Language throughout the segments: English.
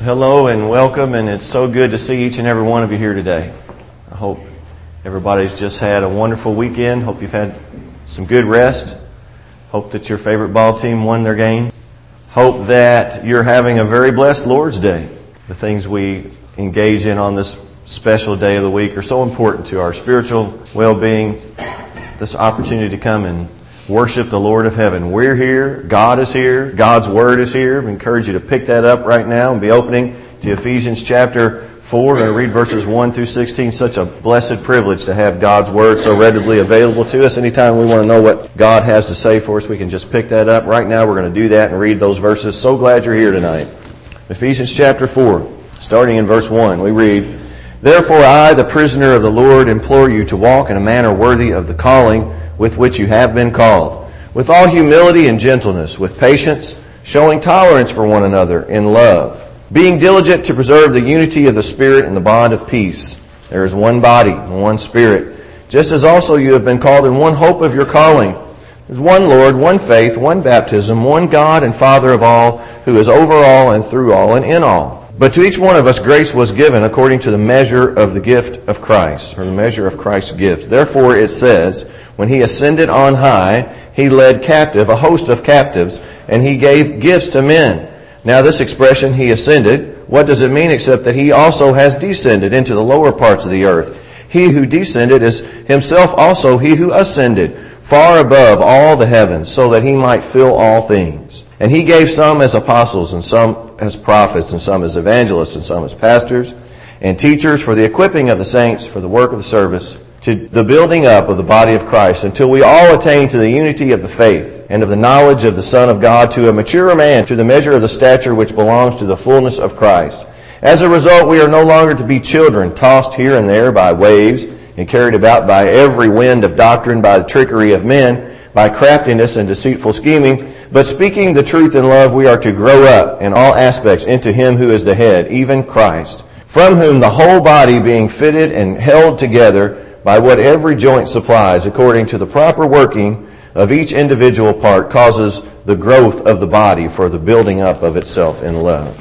Hello and welcome, and it's so good to see each and every one of you here today. I hope everybody's just had a wonderful weekend. Hope you've had some good rest. Hope that your favorite ball team won their game. Hope that you're having a very blessed Lord's Day. The things we engage in on this special day of the week are so important to our spiritual well-being. This opportunity to come and worship the Lord of heaven. We're here. God is here. God's Word is here. I encourage you to pick that up right now and be opening to Ephesians chapter 4. We're going to read verses 1 through 16. Such a blessed privilege to have God's Word so readily available to us. Anytime we want to know what God has to say for us, we can just pick that up. Right now we're going to do that and read those verses. So glad you're here tonight. Ephesians chapter 4, starting in verse 1, we read, "Therefore I, the prisoner of the Lord, implore you to walk in a manner worthy of the calling with which you have been called, with all humility and gentleness, with patience, showing tolerance for one another in love, being diligent to preserve the unity of the Spirit in the bond of peace. There is one body and one Spirit, just as also you have been called in one hope of your calling. There is one Lord, one faith, one baptism, one God and Father of all, who is over all and through all and in all. But to each one of us grace was given according to the measure of the gift of Christ," or the measure of Christ's gift. "Therefore it says, when he ascended on high, he led captive a host of captives, and he gave gifts to men. Now this expression, he ascended, what does it mean except that he also has descended into the lower parts of the earth? He who descended is himself also he who ascended far above all the heavens, so that he might fill all things. And he gave some as apostles, and some as prophets, and some as evangelists, and some as pastors and teachers, for the equipping of the saints, for the work of the service, to the building up of the body of Christ, until we all attain to the unity of the faith and of the knowledge of the Son of God, to a mature man, to the measure of the stature which belongs to the fullness of Christ. As a result, we are no longer to be children, tossed here and there by waves, and carried about by every wind of doctrine, by the trickery of men, by craftiness and deceitful scheming. But speaking the truth in love, we are to grow up in all aspects into him who is the head, even Christ, from whom the whole body being fitted and held together by what every joint supplies, according to the proper working of each individual part, causes the growth of the body for the building up of itself in love."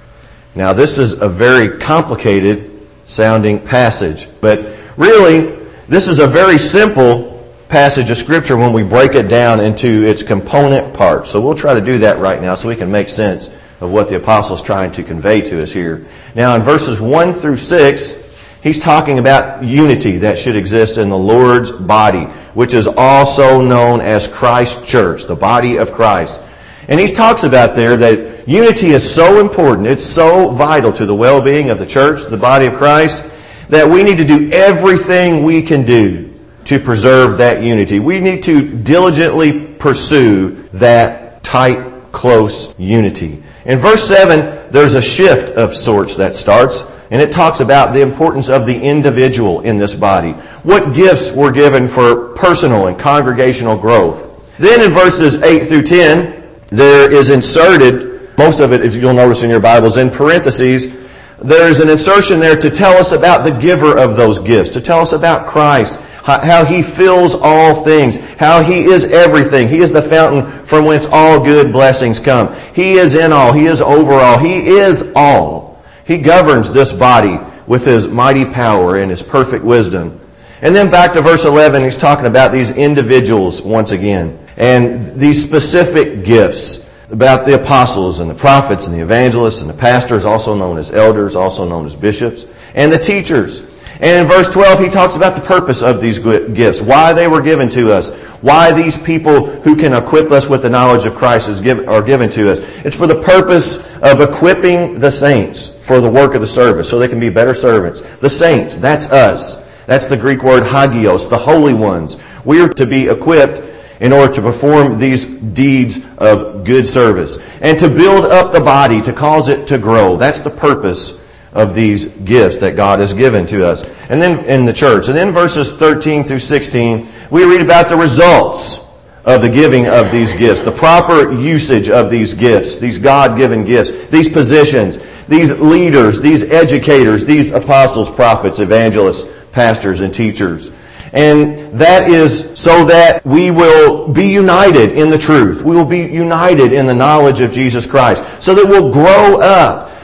Now this is a very complicated sounding passage, but really this is a very simple passage of Scripture when we break it down into its component parts. So we'll try to do that right now so we can make sense of what the apostle's trying to convey to us here. Now in verses 1 through 6, he's talking about unity that should exist in the Lord's body, which is also known as Christ's church, the body of Christ. And he talks about there that unity is so important, it's so vital to the well-being of the church, the body of Christ, that we need to do everything we can do to preserve that unity. We need to diligently pursue that tight, close unity. In verse 7, there's a shift of sorts that starts, and it talks about the importance of the individual in this body. What gifts were given for personal and congregational growth. Then in verses 8 through 10, there is inserted, most of it, if you'll notice in your Bibles, in parentheses, there's an insertion there to tell us about the giver of those gifts, to tell us about Christ, how he fills all things, how he is everything. He is the fountain from whence all good blessings come. He is in all. He is over all. He is all. He governs this body with his mighty power and his perfect wisdom. And then back to verse 11, he's talking about these individuals once again, and these specific gifts, about the apostles and the prophets and the evangelists and the pastors, also known as elders, also known as bishops, and the teachers. And in verse 12, he talks about the purpose of these gifts, why they were given to us, why these people who can equip us with the knowledge of Christ are given to us. It's for the purpose of equipping the saints for the work of the service, so they can be better servants. The saints, that's us. That's the Greek word hagios, the holy ones. We are to be equipped in order to perform these deeds of good service and to build up the body, to cause it to grow. That's the purpose of these gifts that God has given to us. And then in the church. And then verses 13 through 16, we read about the results of the giving of these gifts, the proper usage of these gifts, these God-given gifts, these positions, these leaders, these educators, these apostles, prophets, evangelists, pastors, and teachers. And that is so that we will be united in the truth. We will be united in the knowledge of Jesus Christ. So that we'll grow up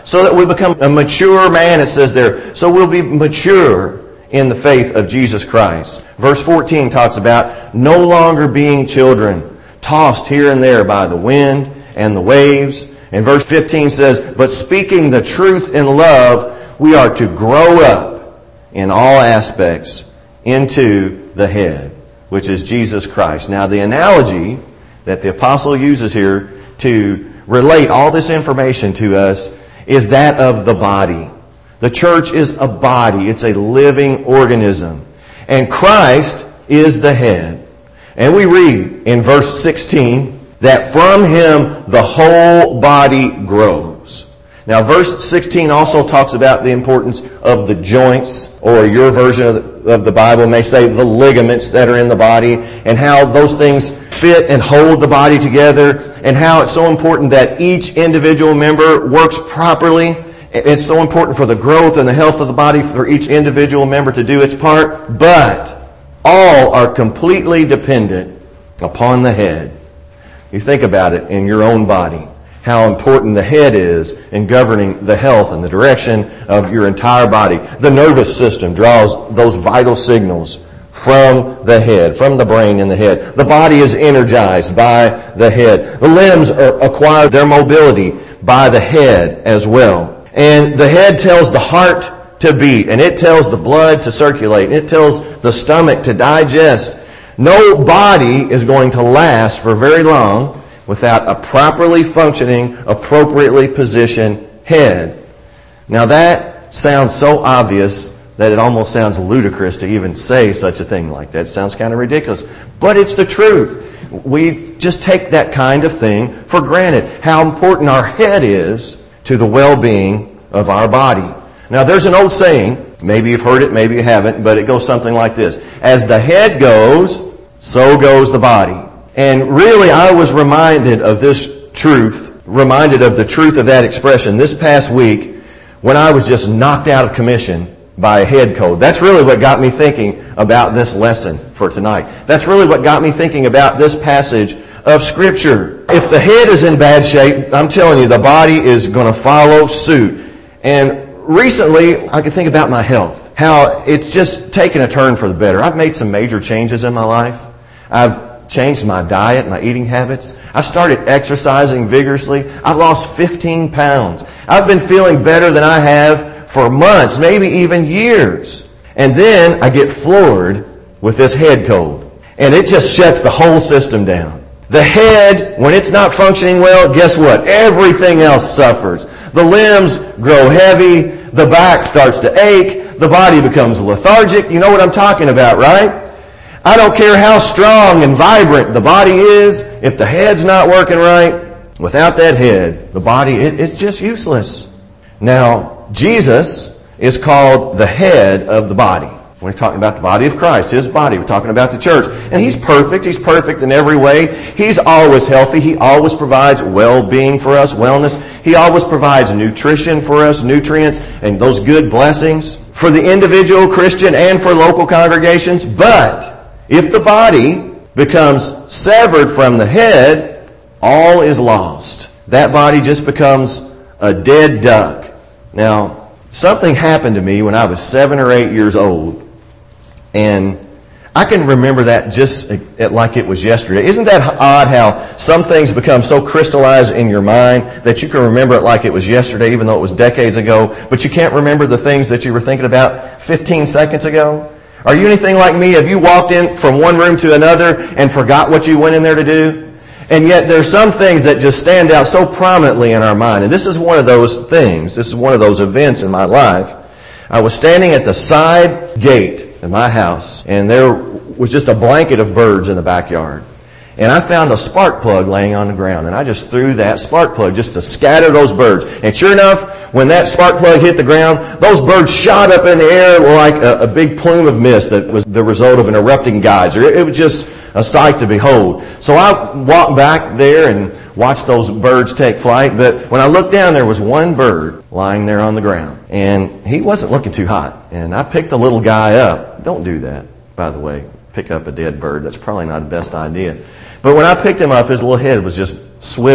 So that we become a mature man, it says there. So we'll be mature in the faith of Jesus Christ. Verse 14 talks about no longer being children, tossed here and there by the wind and the waves. And verse 15 says, but speaking the truth in love, we are to grow up in all aspects into the head, which is Jesus Christ. Now, the analogy that the apostle uses here to relate all this information to us is that of the body. The church is a body. It's a living organism. And Christ is the head. And we read in verse 16 that from Him the whole body grows. Now, verse 16 also talks about the importance of the joints, or your version of the Bible may say the ligaments that are in the body, and how those things fit and hold the body together, and how it's so important that each individual member works properly. It's so important for the growth and the health of the body for each individual member to do its part, but all are completely dependent upon the head. You think about it in your own body, how important the head is in governing the health and the direction of your entire body. The nervous system draws those vital signals from the head, from the brain in the head. The body is energized by the head. The limbs acquire their mobility by the head as well. And the head tells the heart to beat, and it tells the blood to circulate, and it tells the stomach to digest. No body is going to last for very long without a properly functioning, appropriately positioned head. Now that sounds so obvious that it almost sounds ludicrous to even say such a thing like that. It sounds kind of ridiculous. But it's the truth. We just take that kind of thing for granted, how important our head is to the well-being of our body. Now there's an old saying, maybe you've heard it, maybe you haven't, but it goes something like this. As the head goes, so goes the body. And really I was reminded of this truth, reminded of the truth of that expression this past week when I was just knocked out of commission by a head cold. That's really what got me thinking about this lesson for tonight. That's really what got me thinking about this passage of Scripture. If the head is in bad shape, I'm telling you, the body is going to follow suit. And recently, I could think about my health, how it's just taken a turn for the better. I've made some major changes in my life. I've changed my diet, my eating habits. I've started exercising vigorously. I've lost 15 pounds. I've been feeling better than I have for months, maybe even years. And then I get floored with this head cold. And it just shuts the whole system down. The head, when it's not functioning well, guess what? Everything else suffers. The limbs grow heavy. The back starts to ache. The body becomes lethargic. You know what I'm talking about, right? I don't care how strong and vibrant the body is. If the head's not working right, without that head, the body, it's just useless. Now, Jesus is called the head of the body. We're talking about the body of Christ, His body. We're talking about the church. And He's perfect. He's perfect in every way. He's always healthy. He always provides well-being for us, wellness. He always provides nutrition for us, nutrients, and those good blessings for the individual Christian and for local congregations. But if the body becomes severed from the head, all is lost. That body just becomes a dead duck. Now, something happened to me when I was 7 or 8 years old, and I can remember that just like it was yesterday. Isn't that odd how some things become so crystallized in your mind that you can remember it like it was yesterday, even though it was decades ago, but you can't remember the things that you were thinking about 15 seconds ago? Are you anything like me? Have you walked in from one room to another and forgot what you went in there to do? And yet there's some things that just stand out so prominently in our mind. And this is one of those things. This is one of those events in my life. I was standing at the side gate in my house, and there was just a blanket of birds in the backyard. And I found a spark plug laying on the ground, and I just threw that spark plug just to scatter those birds. And sure enough, when that spark plug hit the ground, those birds shot up in the air like a big plume of mist that was the result of an erupting geyser. It was just a sight to behold. So I walked back there and watched those birds take flight. But when I looked down, there was one bird lying there on the ground. And he wasn't looking too hot. And I picked the little guy up. Don't do that, by the way. Pick up a dead bird. That's probably not the best idea. But when I picked him up, his little head was just swiveling.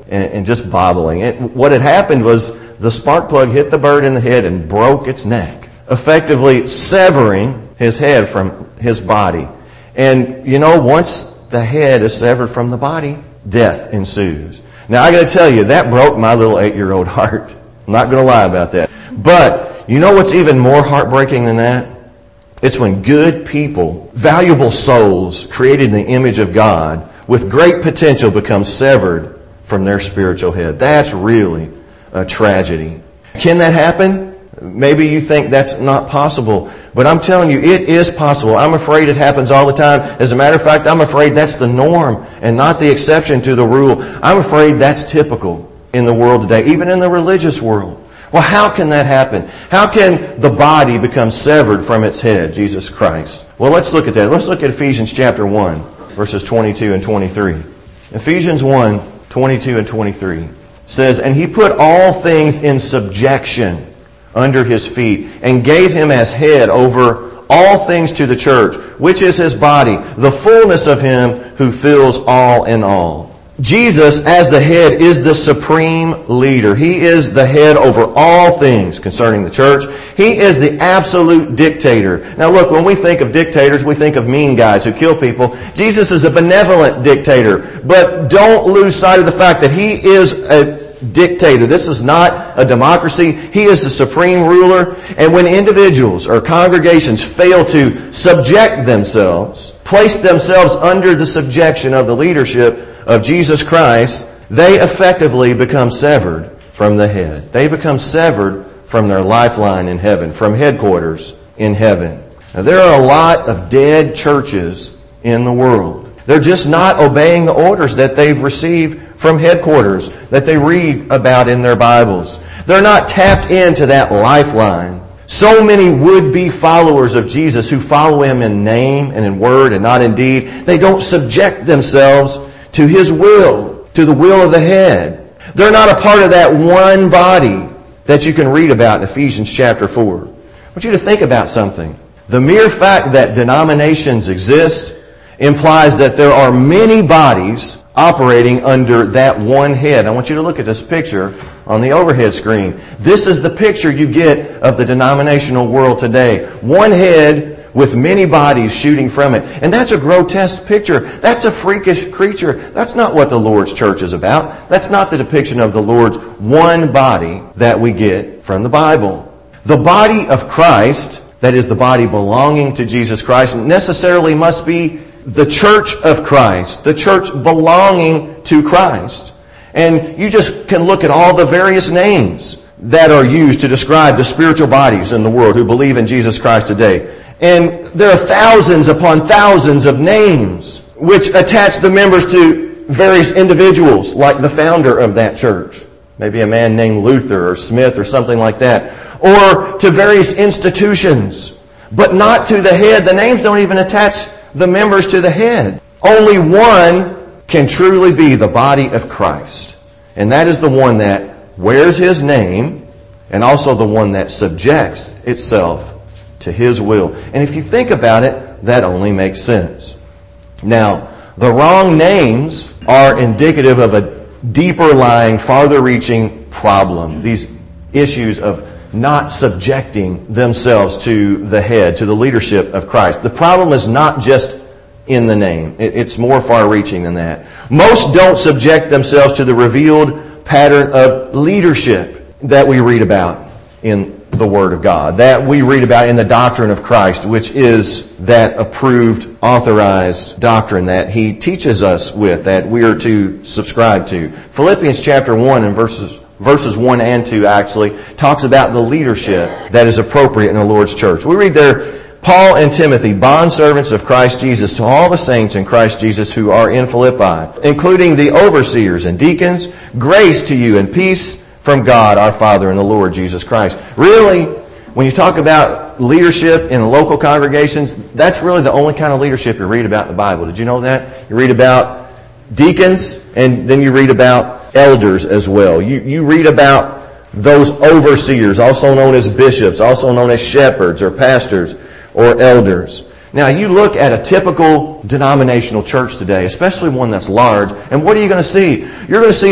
and just bobbling. What had happened was the spark plug hit the bird in the head and broke its neck, effectively severing his head from his body. And once the head is severed from the body, death ensues. Now I got to tell you, that broke my little 8-year-old heart. I'm not going to lie about that. But you know what's even more heartbreaking than that? It's when good people, valuable souls created in the image of God with great potential become severed from their spiritual head. That's really a tragedy. Can that happen? Maybe you think that's not possible, but I'm telling you, it is possible. I'm afraid it happens all the time. As a matter of fact, I'm afraid that's the norm and not the exception to the rule. I'm afraid that's typical in the world today, even in the religious world. Well, how can that happen? How can the body become severed from its head, Jesus Christ? Well, let's look at that. Let's look at Ephesians chapter 1, verses 22 and 23. Ephesians 1, 22 and 23 says, "And he put all things in subjection under his feet, and gave him as head over all things to the church, which is his body, the fullness of him who fills all in all." Jesus, as the head, is the supreme leader. He is the head over all things concerning the church. He is the absolute dictator. Now look, when we think of dictators, we think of mean guys who kill people. Jesus is a benevolent dictator. But don't lose sight of the fact that he is a dictator. This is not a democracy. He is the supreme ruler. And when individuals or congregations fail to subject themselves, place themselves under the subjection of the leadership of Jesus Christ, they effectively become severed from the head. They become severed from their lifeline in heaven, from headquarters in heaven. Now, there are a lot of dead churches in the world. They're just not obeying the orders that they've received from headquarters, that they read about in their Bibles. They're not tapped into that lifeline. So many would-be followers of Jesus who follow him in name and in word and not in deed, they don't subject themselves to his will, to the will of the head. They're not a part of that one body that you can read about in Ephesians chapter 4. I want you to think about something. The mere fact that denominations exist implies that there are many bodies operating under that one head. I want you to look at this picture on the overhead screen. This is the picture you get of the denominational world today. One head with many bodies shooting from it. And that's a grotesque picture. That's a freakish creature. That's not what the Lord's church is about. That's not the depiction of the Lord's one body that we get from the Bible. The body of Christ, that is the body belonging to Jesus Christ, necessarily must be the church of Christ, the church belonging to Christ. And you just can look at all the various names that are used to describe the spiritual bodies in the world who believe in Jesus Christ today. And there are thousands upon thousands of names which attach the members to various individuals, like the founder of that church. Maybe a man named Luther or Smith or something like that. Or to various institutions, but not to the head. The names don't even attach the members to the head. Only one can truly be the body of Christ. And that is the one that wears his name and also the one that subjects itself to his will. And if you think about it, that only makes sense. Now, the wrong names are indicative of a deeper lying, farther reaching problem. These issues of not subjecting themselves to the head, to the leadership of Christ. The problem is not just in the name. It's more far-reaching than that. Most don't subject themselves to the revealed pattern of leadership that we read about in the Word of God, that we read about in the doctrine of Christ, which is that approved, authorized doctrine that he teaches us with, that we are to subscribe to. Philippians chapter 1 and verses 1 and 2 actually talks about the leadership that is appropriate in the Lord's church. We read there, Paul and Timothy, bondservants of Christ Jesus, to all the saints in Christ Jesus who are in Philippi, including the overseers and deacons, grace to you and peace from God our Father and the Lord Jesus Christ. Really, when you talk about leadership in local congregations, that's really the only kind of leadership you read about in the Bible. Did you know that? You read about deacons, and then you read about elders as well. You read about those overseers, also known as bishops, also known as shepherds or pastors or elders. Now, you look at a typical denominational church today, especially one that's large, and what are you going to see? You're going to see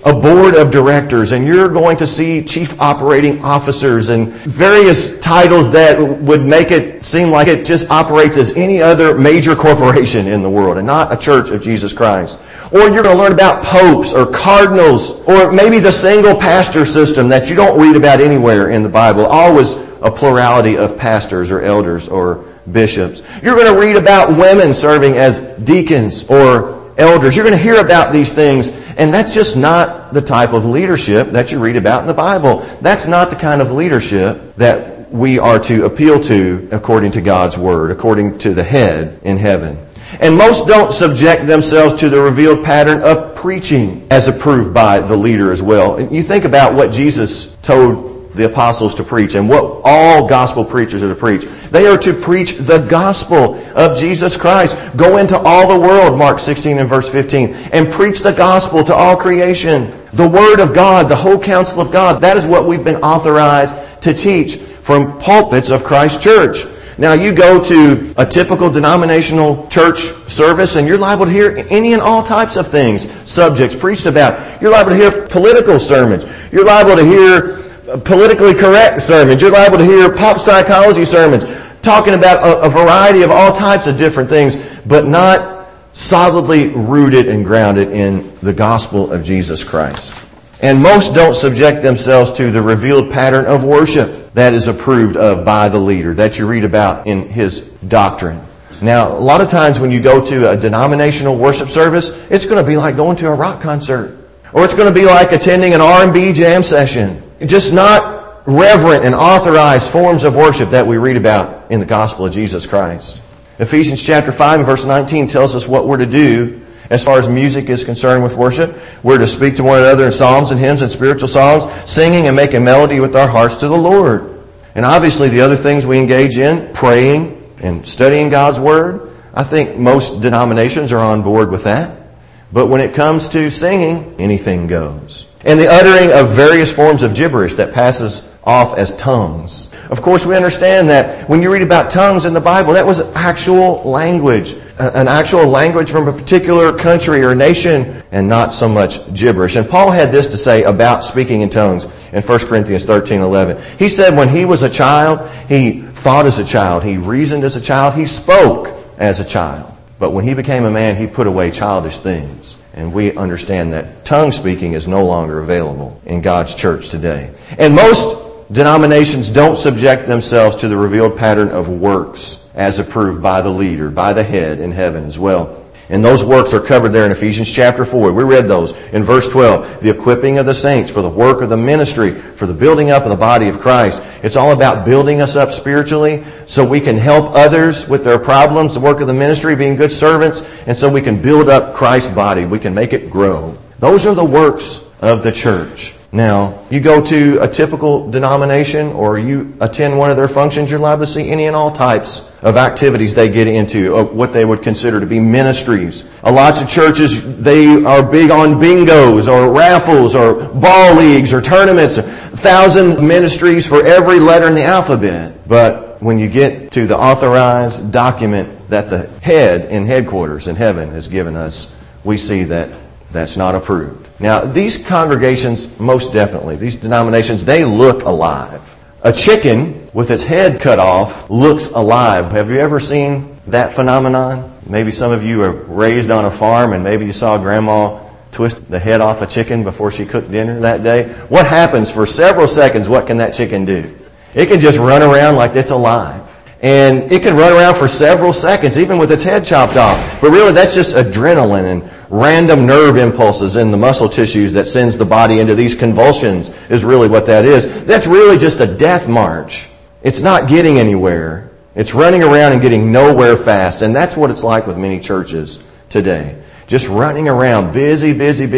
a board of directors, and you're going to see chief operating officers and various titles that would make it seem like it just operates as any other major corporation in the world and not a church of Jesus Christ. Or you're going to learn about popes or cardinals, or maybe the single pastor system that you don't read about anywhere in the Bible. Always a plurality of pastors or elders or bishops. You're going to read about women serving as deacons or elders. You're going to hear about these things, and that's just not the type of leadership that you read about in the Bible. That's not the kind of leadership that we are to appeal to according to God's Word, according to the head in heaven. And most don't subject themselves to the revealed pattern of preaching as approved by the leader as well. You think about what Jesus told the apostles to preach and what all gospel preachers are to preach. They are to preach the gospel of Jesus Christ. Go into all the world, Mark 16 and verse 15, and preach the gospel to all creation. The Word of God, the whole counsel of God. That is what we've been authorized to teach from pulpits of Christ Church. Now, you go to a typical denominational church service and you're liable to hear any and all types of things, subjects preached about. You're liable to hear political sermons. You're liable to hear politically correct sermons. You're liable to hear pop psychology sermons talking about a variety of all types of different things, but not solidly rooted and grounded in the gospel of Jesus Christ. And most don't subject themselves to the revealed pattern of worship that is approved of by the leader that you read about in his doctrine. Now, a lot of times when you go to a denominational worship service, it's going to be like going to a rock concert. Or it's going to be like attending an R&B jam session. Just not reverent and authorized forms of worship that we read about in the gospel of Jesus Christ. Ephesians chapter 5 and verse 19 tells us what we're to do as far as music is concerned with worship. We're to speak to one another in psalms and hymns and spiritual songs, singing and making melody with our hearts to the Lord. And obviously the other things we engage in, praying and studying God's Word, I think most denominations are on board with that. But when it comes to singing, anything goes. And the uttering of various forms of gibberish that passes off as tongues. Of course, we understand that when you read about tongues in the Bible, that was actual language. An actual language from a particular country or nation, and not so much gibberish. And Paul had this to say about speaking in tongues in 1 Corinthians 13:11. He said when he was a child, he thought as a child, he reasoned as a child, he spoke as a child. But when he became a man, he put away childish things. And we understand that tongue speaking is no longer available in God's church today. And most denominations don't subject themselves to the revealed pattern of works as approved by the leader, by the head in heaven as well. And those works are covered there in Ephesians chapter 4. We read those in verse 12. The equipping of the saints for the work of the ministry, for the building up of the body of Christ. It's all about building us up spiritually so we can help others with their problems, the work of the ministry, being good servants, and so we can build up Christ's body. We can make it grow. Those are the works of the church. Now, you go to a typical denomination or you attend one of their functions, you're liable to see any and all types of activities they get into, of what they would consider to be ministries. Lots of churches, they are big on bingos or raffles or ball leagues or tournaments, 1,000 ministries for every letter in the alphabet. But when you get to the authorized document that the head in headquarters in heaven has given us, we see that that's not approved. Now, these congregations, most definitely, these denominations, they look alive. A chicken with its head cut off looks alive. Have you ever seen that phenomenon? Maybe some of you are raised on a farm and maybe you saw Grandma twist the head off a chicken before she cooked dinner that day. What happens for several seconds? What can that chicken do? It can just run around like it's alive. And it can run around for several seconds, even with its head chopped off. But really, that's just adrenaline and random nerve impulses in the muscle tissues that sends the body into these convulsions is really what that is. That's really just a death march. It's not getting anywhere. It's running around and getting nowhere fast. And that's what it's like with many churches today. Just running around, busy,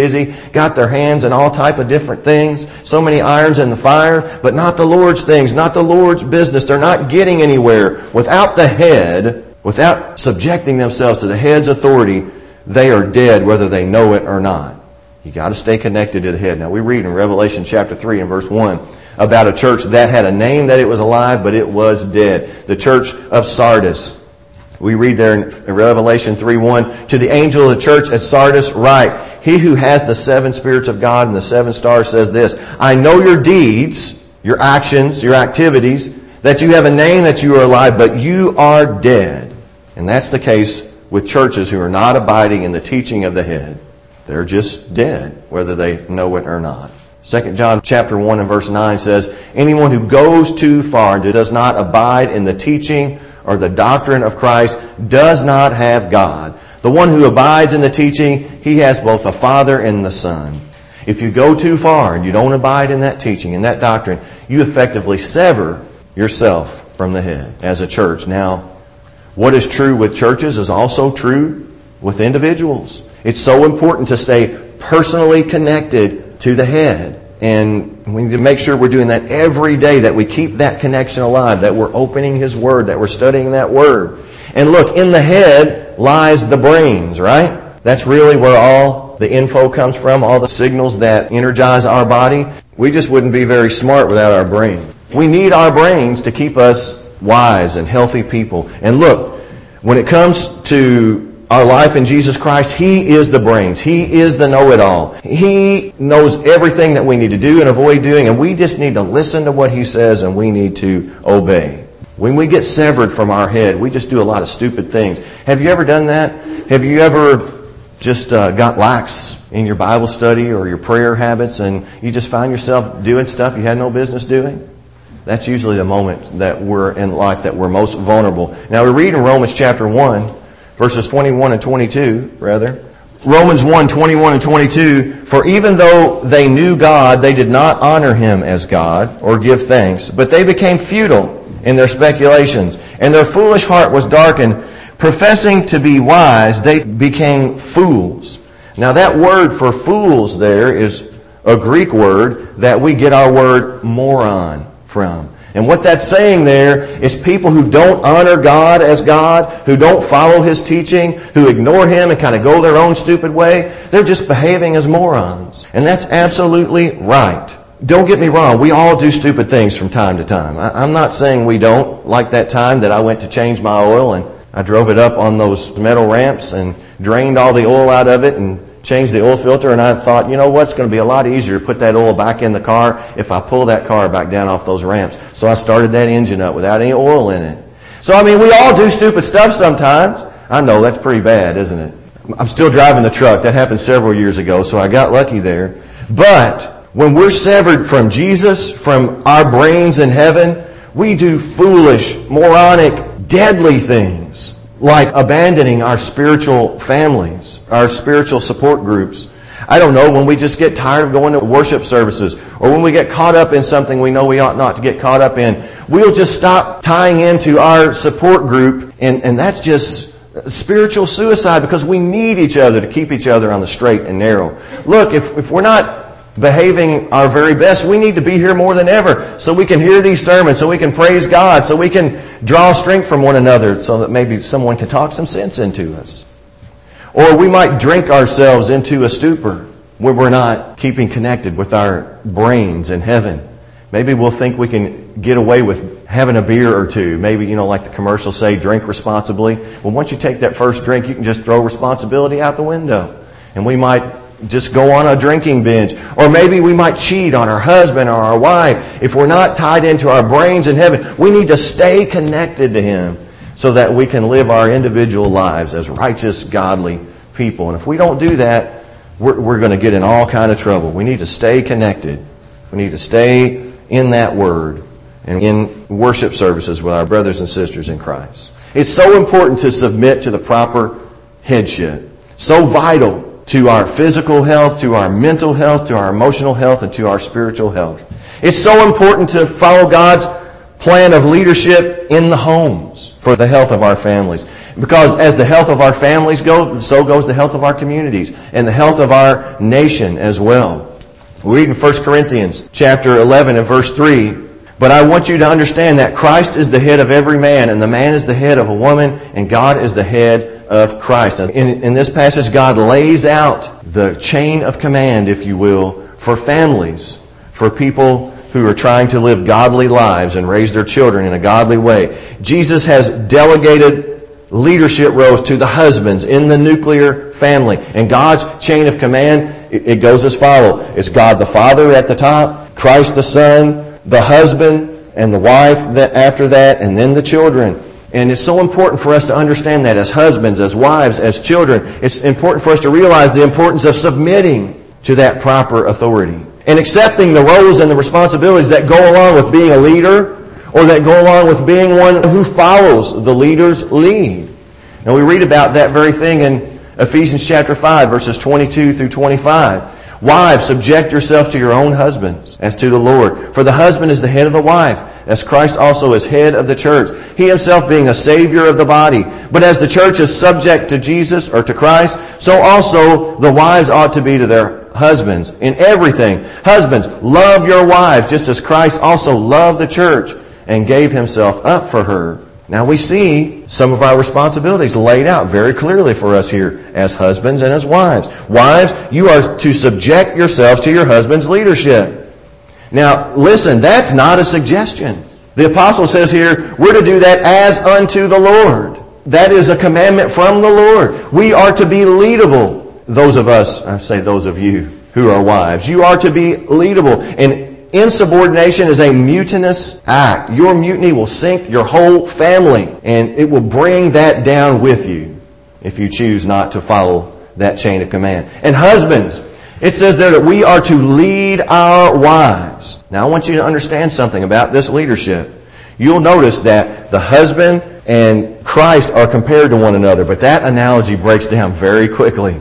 got their hands in all type of different things, so many irons in the fire, but not the Lord's things, not the Lord's business. They're not getting anywhere. Without the head, without subjecting themselves to the head's authority, they are dead whether they know it or not. You got to stay connected to the head. Now we read in Revelation chapter 3 and verse 1 about a church that had a name that it was alive, but it was dead. The church of Sardis. We read there in Revelation 3:1, to the angel of the church at Sardis write, he who has the 7 spirits of God and the 7 stars says this, I know your deeds, your actions, your activities, that you have a name, that you are alive, but you are dead. And that's the case with churches who are not abiding in the teaching of the head. They're just dead, whether they know it or not. 2 John chapter 1 and verse 9 says, anyone who goes too far and does not abide in the teaching or the doctrine of Christ does not have God. The one who abides in the teaching, he has both the Father and the Son. If you go too far and you don't abide in that teaching and that doctrine, you effectively sever yourself from the head as a church. Now, what is true with churches is also true with individuals. It's so important to stay personally connected to the head. And we need to make sure we're doing that every day, that we keep that connection alive, that we're opening His Word, that we're studying that Word. And look, in the head lies the brains, right? That's really where all the info comes from, all the signals that energize our body. We just wouldn't be very smart without our brain. We need our brains to keep us wise and healthy people. And look, when it comes to our life in Jesus Christ, He is the brains. He is the know-it-all. He knows everything that we need to do and avoid doing, and we just need to listen to what He says and we need to obey. When we get severed from our head, we just do a lot of stupid things. Have you ever done that? Have you ever just got lax in your Bible study or your prayer habits and you just find yourself doing stuff you had no business doing? That's usually the moment that we're in life that we're most vulnerable. Now we read in Romans chapter 1, verses 21 and 22, rather. Romans 1, 21 and 22, for even though they knew God, they did not honor Him as God or give thanks, but they became futile in their speculations, and their foolish heart was darkened. Professing to be wise, they became fools. Now that word for fools there is a Greek word that we get our word moron from. And what that's saying there is people who don't honor God as God, who don't follow His teaching, who ignore Him and kind of go their own stupid way, they're just behaving as morons. And that's absolutely right. Don't get me wrong, we all do stupid things from time to time. I'm not saying we don't, like that time that I went to change my oil and I drove it up on those metal ramps and drained all the oil out of it and changed the oil filter, and I thought, you know what, it's going to be a lot easier to put that oil back in the car if I pull that car back down off those ramps. So I started that engine up without any oil in it. So, I mean, we all do stupid stuff sometimes. I know, that's pretty bad, isn't it? I'm still driving the truck. That happened several years ago, so I got lucky there. But when we're severed from Jesus, from our brains in heaven, we do foolish, moronic, deadly things, like abandoning our spiritual families, our spiritual support groups. I don't know, when we just get tired of going to worship services, or when we get caught up in something we know we ought not to get caught up in, we'll just stop tying into our support group, and that's just spiritual suicide, because we need each other to keep each other on the straight and narrow. Look, if we're not behaving our very best, we need to be here more than ever so we can hear these sermons, so we can praise God, so we can draw strength from one another, so that maybe someone can talk some sense into us. Or we might drink ourselves into a stupor where we're not keeping connected with our brains in heaven. Maybe we'll think we can get away with having a beer or two. Maybe, like the commercials say, drink responsibly. Well, once you take that first drink, you can just throw responsibility out the window. And we might just go on a drinking binge. Or maybe we might cheat on our husband or our wife. If we're not tied into our brains in heaven, we need to stay connected to Him so that we can live our individual lives as righteous, godly people. And if we don't do that, we're going to get in all kind of trouble. We need to stay connected. We need to stay in that Word and in worship services with our brothers and sisters in Christ. It's so important to submit to the proper headship. So vital to our physical health, to our mental health, to our emotional health, and to our spiritual health. It's so important to follow God's plan of leadership in the homes for the health of our families. Because as the health of our families goes, so goes the health of our communities and the health of our nation as well. We read in 1 Corinthians chapter 11 and verse 3, but I want you to understand that Christ is the head of every man, and the man is the head of a woman, and God is the head of Christ. In this passage, God lays out the chain of command, if you will, for families, for people who are trying to live godly lives and raise their children in a godly way. Jesus has delegated leadership roles to the husbands in the nuclear family. And God's chain of command, it goes as follows. It's God the Father at the top, Christ the Son, the husband, and the wife after that, and then the children. And it's so important for us to understand that as husbands, as wives, as children. It's important for us to realize the importance of submitting to that proper authority and accepting the roles and the responsibilities that go along with being a leader, or that go along with being one who follows the leader's lead. And we read about that very thing in Ephesians chapter 5, verses 22 through 25. Wives, subject yourself to your own husbands as to the Lord. For the husband is the head of the wife, as Christ also is head of the church, he himself being a Savior of the body. But as the church is subject to Jesus, or to Christ, so also the wives ought to be to their husbands in everything. Husbands, love your wives, just as Christ also loved the church and gave himself up for her. Now we see some of our responsibilities laid out very clearly for us here as husbands and as wives. Wives, you are to subject yourselves to your husband's leadership. Now listen, that's not a suggestion. The apostle says here, we're to do that as unto the Lord. That is a commandment from the Lord. We are to be leadable. Those of us, I say those of you who are wives, you are to be leadable. And insubordination is a mutinous act. Your mutiny will sink your whole family, and it will bring that down with you if you choose not to follow that chain of command. And husbands, it says there that we are to lead our wives. Now I want you to understand something about this leadership. You'll notice that the husband and Christ are compared to one another, but that analogy breaks down very quickly.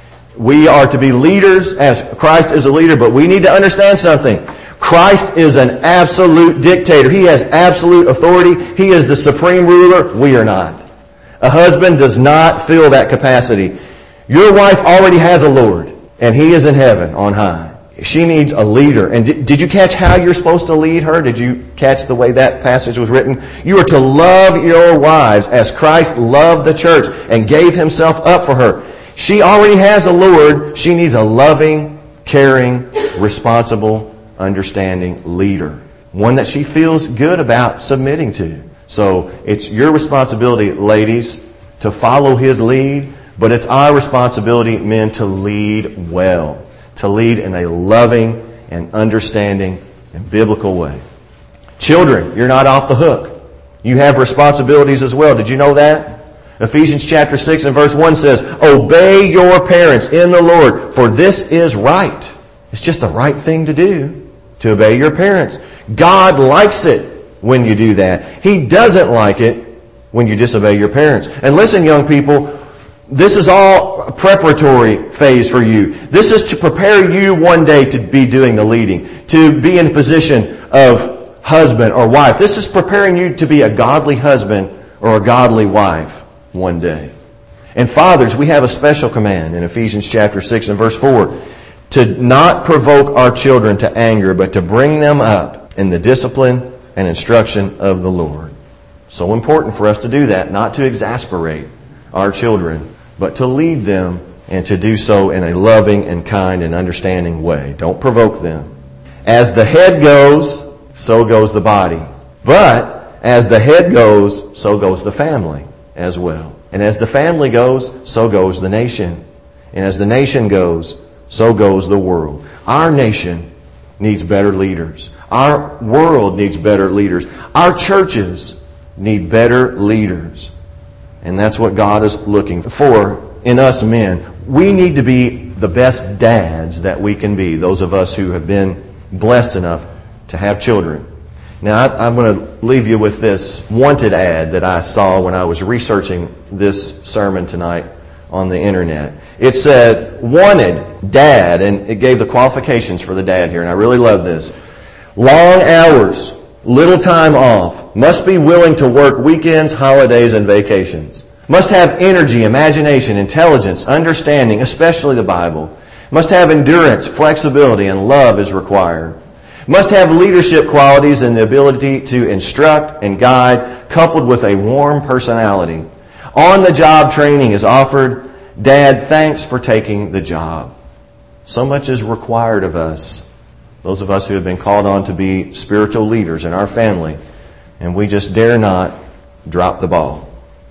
We are to be leaders as Christ is a leader, but we need to understand something. Christ is an absolute dictator. He has absolute authority. He is the supreme ruler. We are not. A husband does not fill that capacity. Your wife already has a Lord, and He is in heaven on high. She needs a leader. And did you catch how you're supposed to lead her? Did you catch the way that passage was written? You are to love your wives as Christ loved the church and gave Himself up for her. She already has a Lord. She needs a loving, caring, responsible, understanding leader. One that she feels good about submitting to. So it's your responsibility, ladies, to follow His lead, but it's our responsibility, men, to lead well. To lead in a loving and understanding and biblical way. Children, you're not off the hook. You have responsibilities as well. Did you know that? Ephesians chapter 6 and verse 1 says, obey your parents in the Lord, for this is right. It's just the right thing to do, to obey your parents. God likes it when you do that. He doesn't like it when you disobey your parents. And listen, young people, this is all a preparatory phase for you. This is to prepare you one day to be doing the leading, to be in a position of husband or wife. This is preparing you to be a godly husband or a godly wife one day. And fathers, we have a special command in Ephesians chapter 6 and verse 4, to not provoke our children to anger, but to bring them up in the discipline and instruction of the Lord. So important for us to do that, not to exasperate our children, but to lead them and to do so in a loving and kind and understanding way. Don't provoke them. As the head goes, so goes the body. But as the head goes, so goes the family as well. And as the family goes, so goes the nation. And as the nation goes, so goes the world. Our nation needs better leaders. Our world needs better leaders. Our churches need better leaders. And that's what God is looking for in us men. We need to be the best dads that we can be, those of us who have been blessed enough to have children. Now, I'm going to leave you with this wanted ad that I saw when I was researching this sermon tonight on the internet. It said, wanted dad, and it gave the qualifications for the dad here, and I really love this. Long hours, little time off, must be willing to work weekends, holidays, and vacations. Must have energy, imagination, intelligence, understanding, especially the Bible. Must have endurance, flexibility, and love is required. Must have leadership qualities and the ability to instruct and guide, coupled with a warm personality. On-the-job training is offered. Dad, thanks for taking the job. So much is required of us, those of us who have been called on to be spiritual leaders in our family, and we just dare not drop the ball.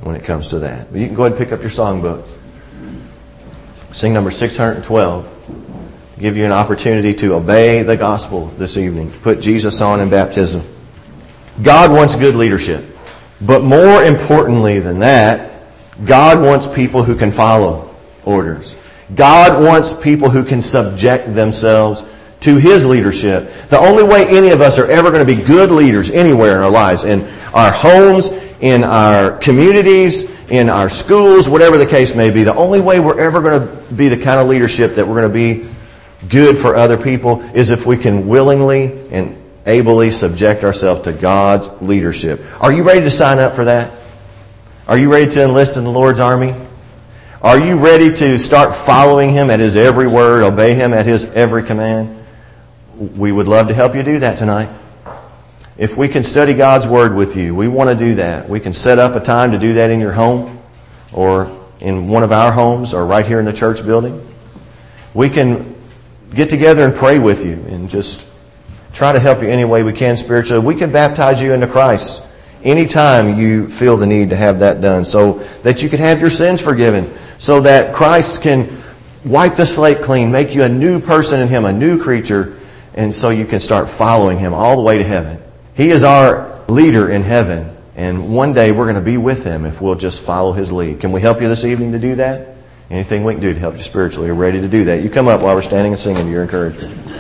when it comes to that. But you can go ahead and pick up your songbook. Sing number 612. Give you an opportunity to obey the gospel this evening. Put Jesus on in baptism. God wants good leadership. But more importantly than that, God wants people who can follow orders. God wants people who can subject themselves to His leadership. The only way any of us are ever going to be good leaders anywhere in our lives, in our homes, in our communities, in our schools, whatever the case may be, the only way we're ever going to be the kind of leadership that we're going to be good for other people is if we can willingly and ably subject ourselves to God's leadership. Are you ready to sign up for that? Are you ready to enlist in the Lord's army? Are you ready to start following Him at His every word, obey Him at His every command? We would love to help you do that tonight. If we can study God's Word with you, we want to do that. We can set up a time to do that in your home or in one of our homes or right here in the church building. We can get together and pray with you and just try to help you any way we can spiritually. We can baptize you into Christ anytime you feel the need to have that done so that you can have your sins forgiven, so that Christ can wipe the slate clean, make you a new person in Him, a new creature, and so you can start following Him all the way to heaven. He is our leader in heaven, and one day we're going to be with Him if we'll just follow His lead. Can we help you this evening to do that? Anything we can do to help you spiritually, we're ready to do that. You come up while we're standing and singing to your encouragement.